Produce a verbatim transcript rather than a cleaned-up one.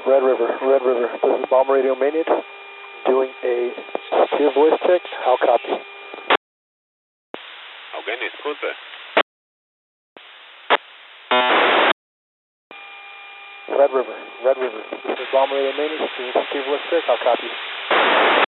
Red River, Red River. This is Bomb Radio Maintenance doing a secure voice check. How copy? Okay, disculpe. Red River, Red River. This is Bomb Radio Maintenance doing a secure voice check. How copy?